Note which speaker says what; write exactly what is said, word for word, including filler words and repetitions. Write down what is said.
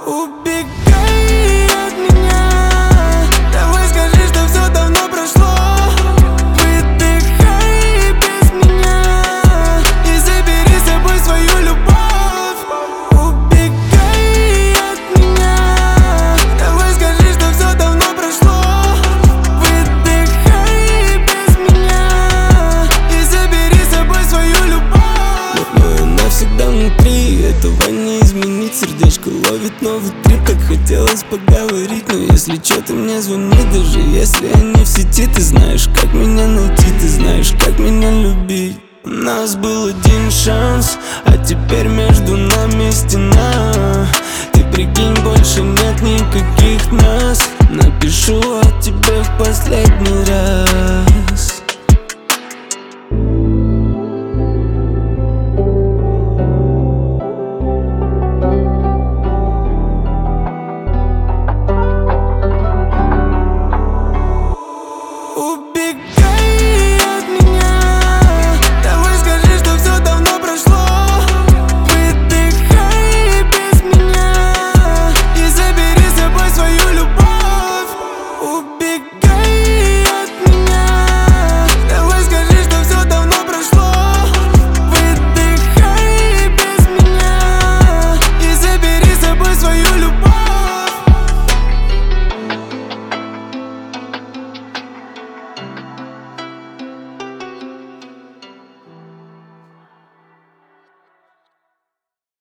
Speaker 1: Убегай от меня, давай скажи, что все давно прошло. Выдыхай без меня и забери с собой свою любовь. Убегай от меня, давай скажи, что все давно прошло. Выдыхай без меня и забери с собой свою любовь.
Speaker 2: Но она всегда внутри, этого не изменить. Сердечко ловит новый трип, так хотелось поговорить. Но если чё, ты мне звони, даже если я не в сети. Ты знаешь, как меня найти, ты знаешь, как меня любить. У нас был один шанс, а теперь между нами стена. Ты прикинь, больше нет никаких нас. Напишу о тебе в последний раз.
Speaker 1: Убегай.